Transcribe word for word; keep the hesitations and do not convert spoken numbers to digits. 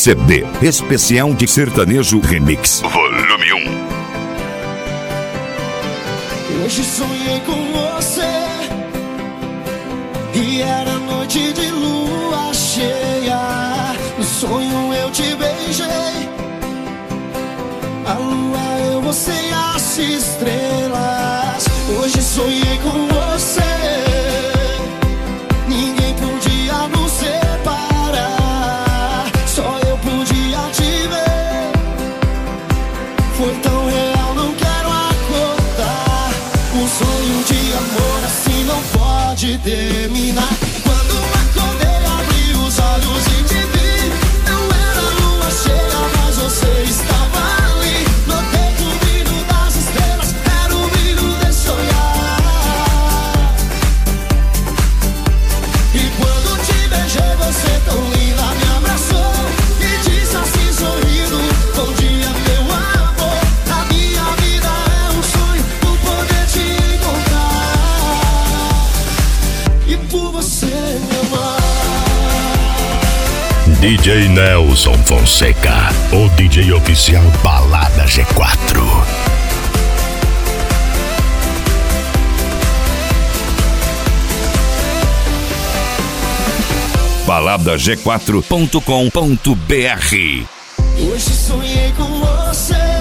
C D especial de sertanejo remix, volume um. Hoje sonhei com você e era noite de lua cheia. No sonho eu te beijei, a lua, eu, você e as estrelas. Hoje sonhei com você, ninguém podia nos separar, só eu podia te ver. Foi tão real, não quero acordar. Um sonho de amor assim não pode terminar. Quando acordei, abri os olhos e te vi. Não era lua cheia, mas você estava ali. Notei que o brilho das estrelas era o brilho desse olhar. E quando te beijei, você tão linda me abraçou e disse assim sorrindo: bom dia, meu amor. A minha vida é um sonho por poder te encontrar e por você me amar. D J Nelson Fonseca, o D J oficial Balada G quatro. balada g quatro ponto com ponto b r. Hoje sonhei com você